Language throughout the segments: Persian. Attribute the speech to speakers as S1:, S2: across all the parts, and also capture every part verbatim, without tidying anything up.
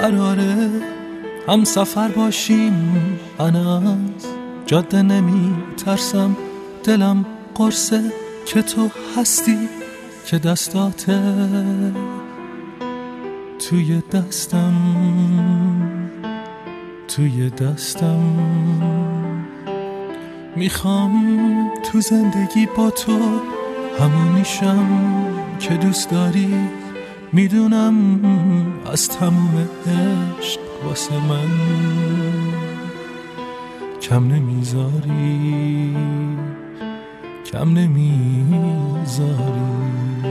S1: قراره هم سفر باشیم. من از جاده نمی ترسم، دلم قرصه که تو هستی، که دستاته توی دستم، توی دستم. میخوام تو زندگی با تو همونیشم که دوست داری. میدونم از تموم عشق واسه من کم نمیذاری، کم نمیذاری.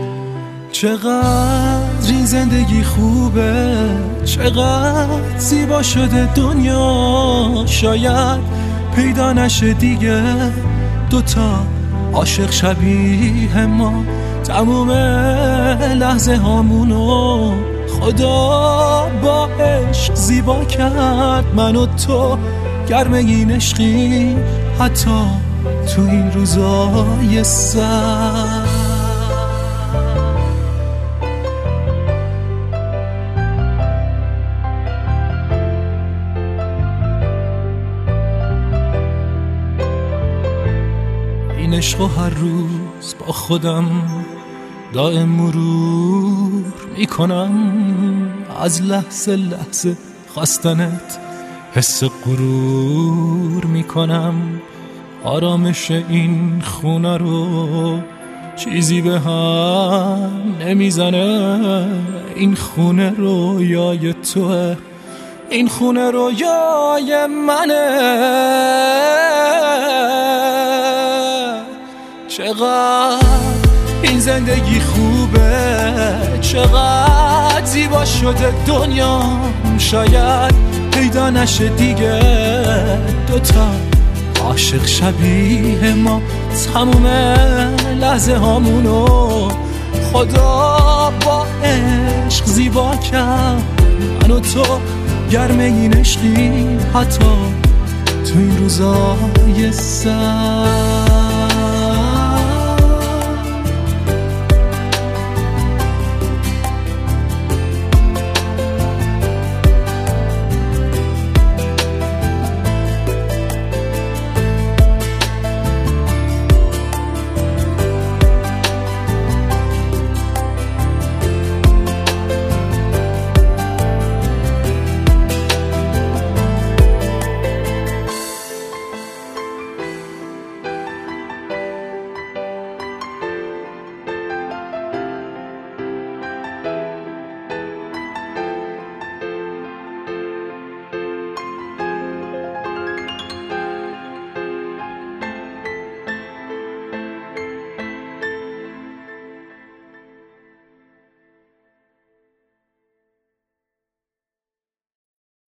S1: چقدر این زندگی خوبه، چقدر زیبا شده دنیا. شاید پیدا نشه دیگه دوتا عاشق شبیه ما. تموم لحظه هامونو خدا با عشق زیبا کرد. من و تو گرم این عشقی حتی تو این روزای سر. این عشقو هر روز با خودم دائم مرور میکنم. از لحظه لحظه خواستنت حس غرور میکنم. آرامش این خونه رو چیزی به هم نمیزنه. این خونه رویای توه، این خونه رویای منه. چقدر این زندگی خوبه، چقدر زیبا شده دنیا. شاید پیدا نشه دیگه دوتا عاشق شبیه ما. تموم لحظه هامونو خدا با عشق زیبا کرد. من و تو گرم این عشقی حتی تو این روزای سر.